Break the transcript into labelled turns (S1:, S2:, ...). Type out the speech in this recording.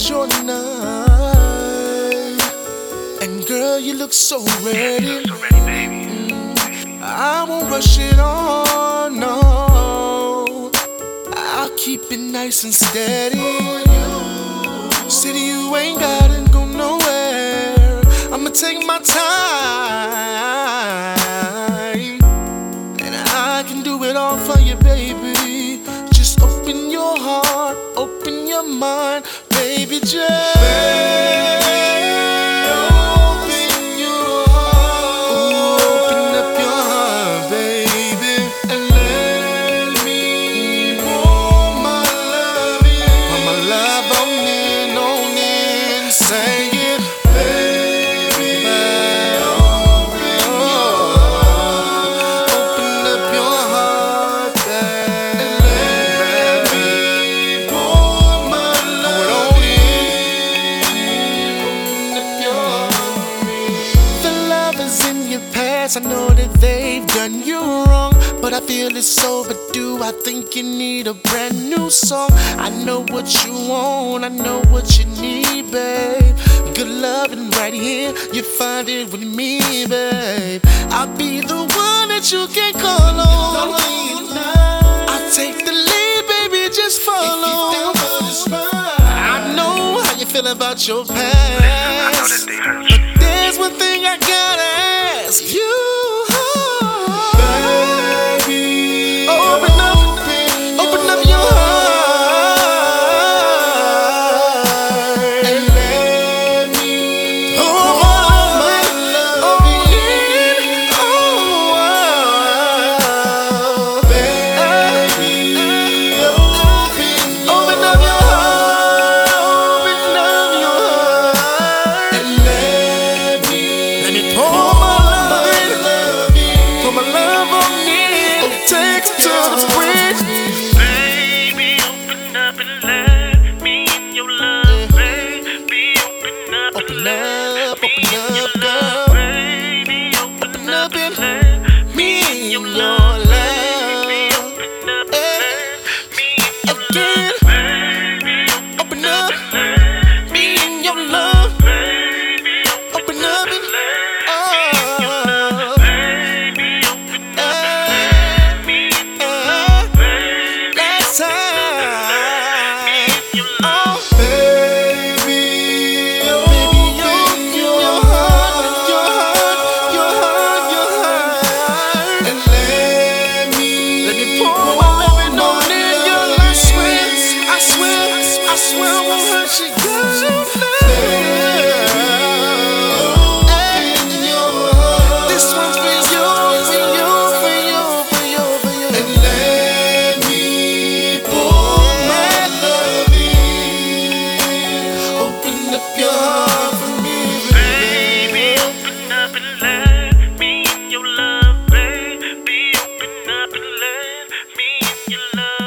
S1: is your night. And girl, you look so ready. I won't rush it on, no. I'll keep it nice and steady. City, you ain't gotta go nowhere. I'ma take my time, and I can do it all for you, baby. Just open your heart, open your mind, baby, just I know that they've done you wrong, but I feel it's overdue. I think you need a brand new song. I know what you want, I know what you need, babe. Good loving right here, you find it with me, babe. I'll be the one that you can call on. I'll take the lead, baby, just follow. I know how you feel about your past, but there's one thing I gotta ask you.
S2: Your love.